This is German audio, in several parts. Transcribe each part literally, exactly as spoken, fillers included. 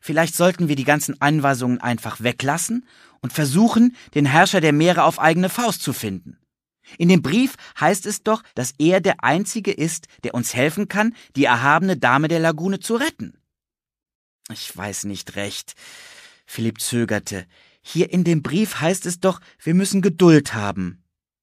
Vielleicht sollten wir die ganzen Anweisungen einfach weglassen und versuchen, den Herrscher der Meere auf eigene Faust zu finden. In dem Brief heißt es doch, dass er der Einzige ist, der uns helfen kann, die erhabene Dame der Lagune zu retten. Ich weiß nicht recht. Philipp zögerte. Hier in dem Brief heißt es doch, wir müssen Geduld haben.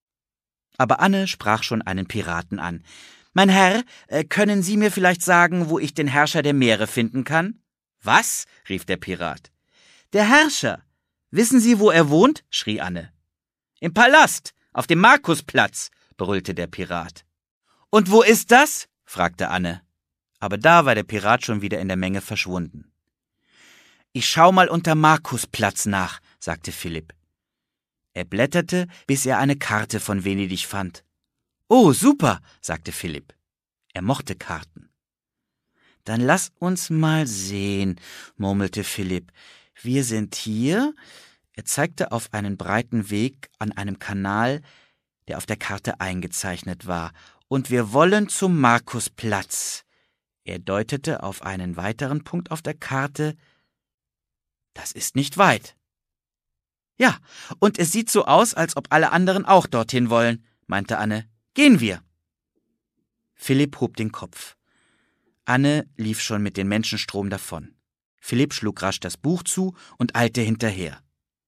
Aber Anne sprach schon einen Piraten an. »Mein Herr, äh, können Sie mir vielleicht sagen, wo ich den Herrscher der Meere finden kann?« »Was?« rief der Pirat. »Der Herrscher. Wissen Sie, wo er wohnt?« schrie Anne. »Im Palast, auf dem Markusplatz«, brüllte der Pirat. »Und wo ist das?« fragte Anne. Aber da war der Pirat schon wieder in der Menge verschwunden. »Ich schau mal unter Markusplatz nach«, sagte Philipp. Er blätterte, bis er eine Karte von Venedig fand. »Oh, super«, sagte Philipp. Er mochte Karten. »Dann lass uns mal sehen«, murmelte Philipp. »Wir sind hier.« Er zeigte auf einen breiten Weg an einem Kanal, der auf der Karte eingezeichnet war. »Und wir wollen zum Markusplatz.« Er deutete auf einen weiteren Punkt auf der Karte. »Das ist nicht weit.« »Ja, und es sieht so aus, als ob alle anderen auch dorthin wollen«, meinte Anne. »Gehen wir.« Philipp hob den Kopf. Anne lief schon mit dem Menschenstrom davon. Philipp schlug rasch das Buch zu und eilte hinterher.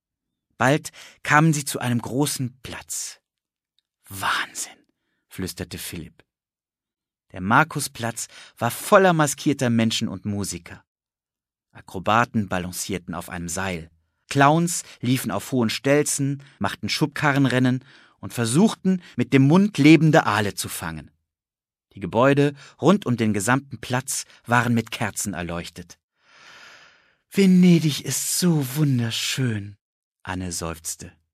Bald kamen sie zu einem großen Platz. »Wahnsinn«, flüsterte Philipp. Der Markusplatz war voller maskierter Menschen und Musiker. Akrobaten balancierten auf einem Seil. Clowns liefen auf hohen Stelzen, machten Schubkarrenrennen und versuchten, mit dem Mund lebende Aale zu fangen. Die Gebäude rund um den gesamten Platz waren mit Kerzen erleuchtet. »Venedig ist so wunderschön«, Anne seufzte.